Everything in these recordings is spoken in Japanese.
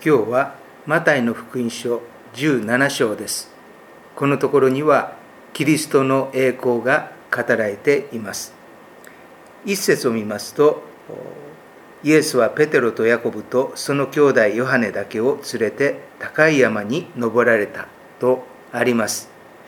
今日はマタイの福音書17章です。このところにはキリストの栄光が語られています。一節を見ますと、イエスはペテロとヤコブとその兄弟ヨハネだけを連れて高い山に登られたとあります。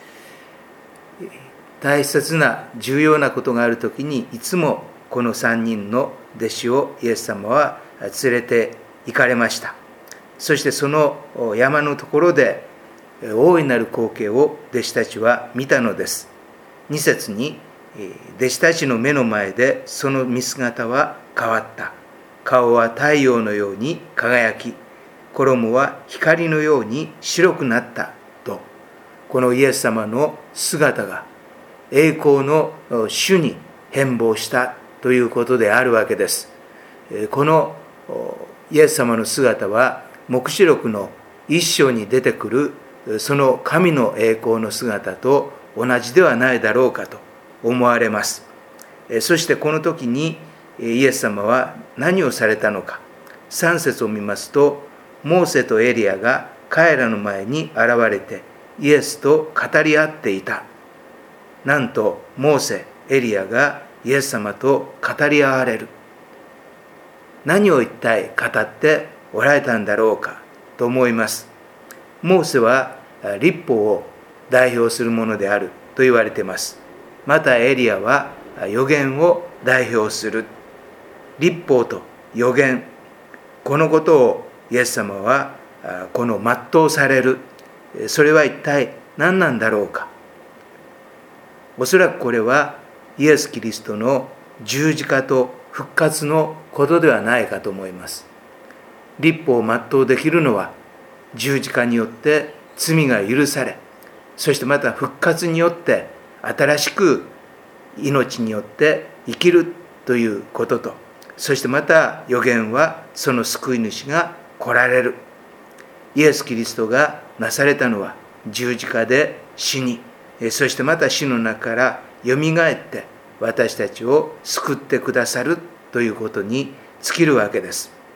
大切な重要なことがあるときにいつもこの3人の弟子をイエス様は連れて行かれました。そしてその山のところで大いなる光景を弟子たちは見たのです。2節に弟子たちの目の前でその見姿は変わった。顔は太陽のように輝き、衣は光のように白くなったと、このイエス様の姿が栄光の主に変貌したということであるわけです。このイエス様の姿は黙示録の一章に出てくるその神の栄光の姿と同じではないだろうかと思われます。そしてこの時にイエス様は何をされたのか。3節を見ますと、モーセとエリアが彼らの前に現れてイエスと語り合っていた。なんとモーセ、エリアがイエス様と語り合われる。何を一体語っておられたんだろうかと思います。モーセは律法を代表するものであると言われています。またエリアは預言を代表する。律法と預言、このことをイエス様はこの全うされる。それは一体何なんだろうか。おそらくこれはイエス・キリストの十字架と復活のことではないかと思います。律法を全うできるのは十字架によって罪が許され、そしてまた復活によって新しく命によって生きるということと、そしてまた預言はその救い主が来られる。イエス・キリストがなされたのは十字架で死に、そしてまた死の中からよみがえって私たちを救ってくださるということに尽きるわけです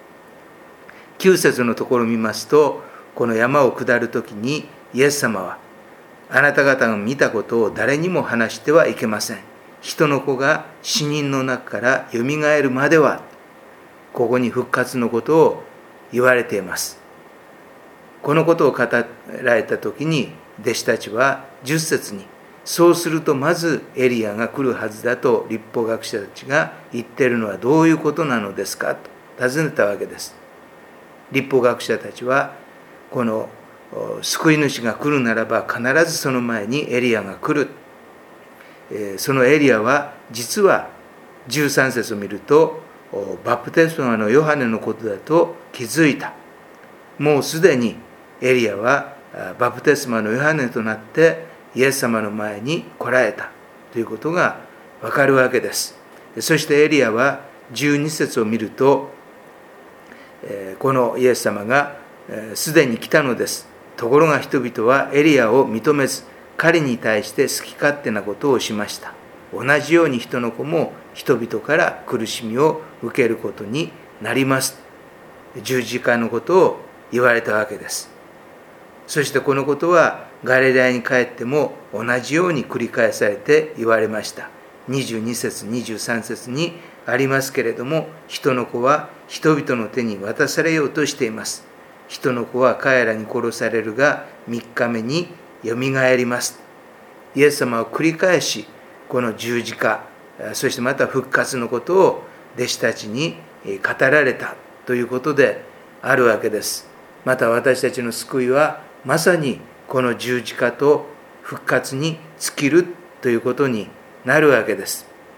。9節のところを見ますと、この山を下るときにイエス様は、あなた方が見たことを誰にも話してはいけません。人の子が死人の中からよみがえるまでは、ここに復活のことを言われています。このことを語られたときに弟子たちは10節に、そうするとまずエリアが来るはずだと律法学者たちが言っているのはどういうことなのですかと尋ねたわけです。律法学者たちは、この救い主が来るならば必ずその前にエリアが来る。そのエリアは実は13節を見るとバプテスマのヨハネのことだと気づいた。もうすでにエリアはバプテスマのヨハネとなってイエス様の前に来られたということがわかるわけです。そしてエリアは12節を見ると、このイエス様がすでに来たのです。ところが人々はエリアを認めず、彼に対して好き勝手なことをしました。同じように人の子も人々から苦しみを受けることになります。十字架のことを言われたわけです。そしてこのことはガリラヤに帰っても同じように繰り返されて言われました。22節23節にありますけれども、人の子は人々の手に渡されようとしています。人の子は彼らに殺されるが3日目によみがえります。イエス様は繰り返しこの十字架、そしてまた復活のことを弟子たちに語られたということであるわけです。また私たちの救いはまさにこの十字架と復活に尽きるということになるわけです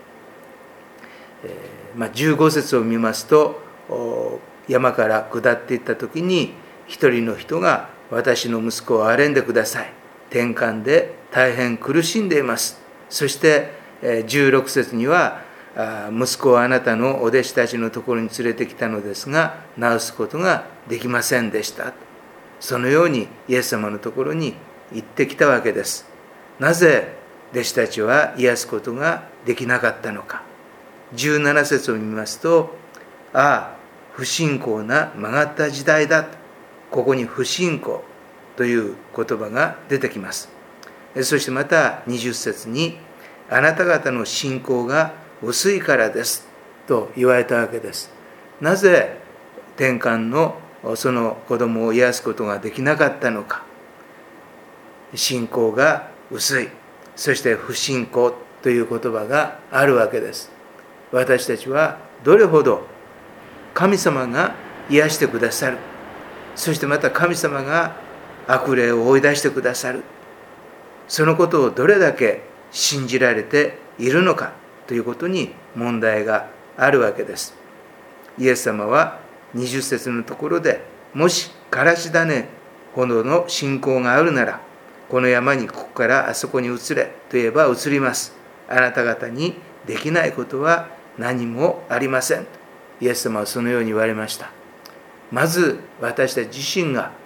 。15節を見ますと、山から下っていった時に一人の人が、私の息子を憐れんでください。転換で大変苦しんでいます。そして16節には、息子をあなたのお弟子たちのところに連れてきたのですが治すことができませんでした。そのようにイエス様のところに行ってきたわけです。なぜ弟子たちは癒すことができなかったのか。17節を見ますと、不信仰な曲がった時代だ。 ここに不信仰という言葉が出てきます。そしてまた20節に、あなた方の信仰が薄いからですと言われたわけです。なぜ天官のその子供を癒すことができなかったのか。信仰が薄い、そして不信仰という言葉があるわけです。私たちはどれほど神様が癒してくださる、そしてまた神様が悪霊を追い出してくださる、そのことをどれだけ信じられているのかということに問題があるわけです。イエス様は20節のところで、もしからし種ほどの信仰があるなら、この山にここからあそこに移れと言えば移ります。あなた方にできないことは何もありません。イエス様はそのように言われました。まず私たち自身が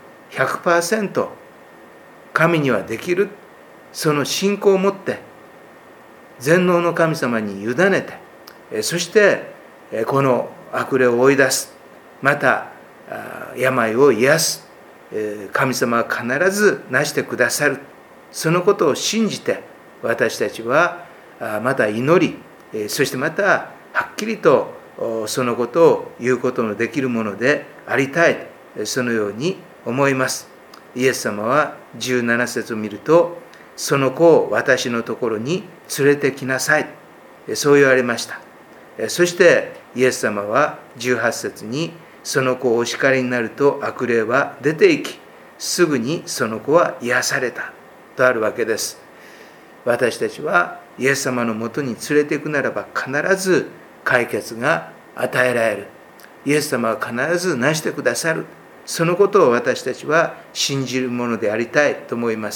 100% 神にはできる、その信仰を持って全能の神様に委ねて、そしてこの悪霊を追い出す、また病を癒す、神様は必ずなしてくださる、そのことを信じて私たちはまた祈り、そしてまたはっきりとそのことを言うことのできるものでありたい、そのように思います。イエス様は17節を見ると、その子を私のところに連れてきなさい、そう言われました。そしてイエス様は18節に、その子をお叱りになると悪霊は出て行き、すぐにその子は癒されたとあるわけです。私たちはイエス様のもとに連れて行くならば必ず解決が与えられる。イエス様は必ずなしてくださる。そのことを私たちは信じるものでありたいと思います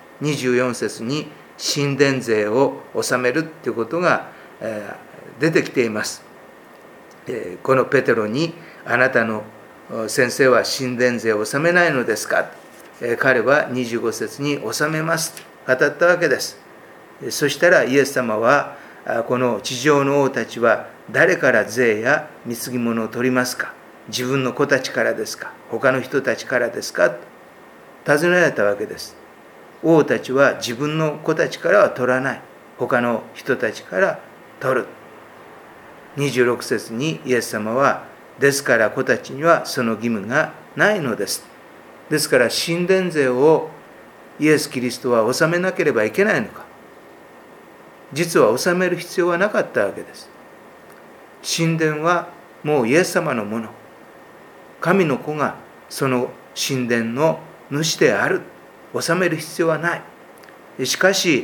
。24節に神殿税を納めるということが出てきています。このペテロに、あなたの先生は神殿税を納めないのですか。彼は25節に納めますと語ったわけです。そしたらイエス様は、この地上の王たちは誰から税や貢ぎ物を取りますか。自分の子たちからですか、他の人たちからですかと尋ねられたわけです。王たちは自分の子たちからは取らない、他の人たちから取る。26節にイエス様は、ですから子たちにはその義務がないのです。ですから神殿税をイエス・キリストは納めなければいけないのか。実は納める必要はなかったわけです。神殿はもうイエス様のもの。神の子がその神殿の主である。納める必要はない。しかし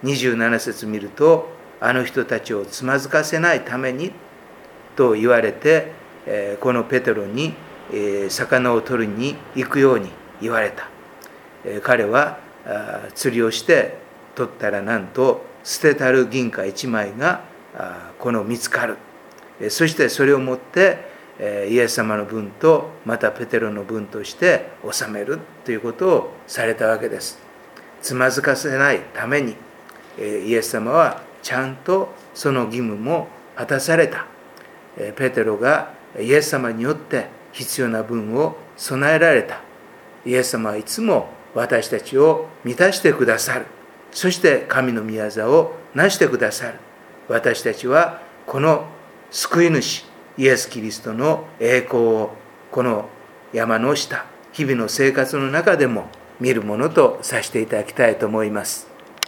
27節見ると、あの人たちをつまずかせないためにと言われて、このペテロに魚を取りに行くように言われた。彼は釣りをして取ったら、なんと捨てたる銀貨1枚が見つかる。そしてそれを持ってイエス様の分とまたペテロの分として納めるということをされたわけです。つまずかせないためにイエス様はちゃんとその義務も果たされた。ペテロがイエス様によって必要な分を備えられた。イエス様はいつも私たちを満たしてくださる。そして神の御業をなしてくださる。私たちはこの救い主イエス・キリストの栄光をこの山の下、日々の生活の中でも見るものとさせていただきたいと思います。